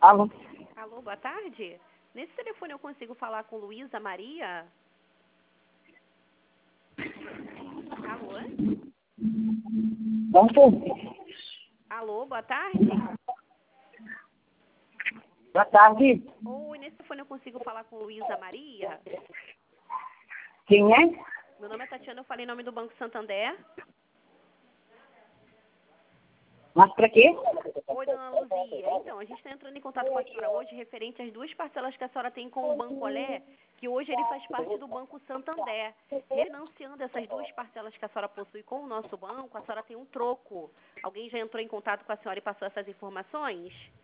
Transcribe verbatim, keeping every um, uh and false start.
Alô? Alô, boa tarde. Nesse telefone eu consigo falar com Luísa Maria? Alô? Bom dia. Alô, boa tarde. Boa tarde. Oi, nesse telefone eu consigo falar com Luísa Maria? Quem é? Meu nome é Tatiana, eu falei em nome do Banco Santander. Mas pra quê? Oi, dona Luzia. Então, a gente está entrando em contato com a senhora hoje referente às duas parcelas que a senhora tem com o Banco Olé, que hoje ele faz parte do Banco Santander. Refinanciando essas duas parcelas que a senhora possui com o nosso banco, a senhora tem um troco. Alguém já entrou em contato com a senhora e passou essas informações?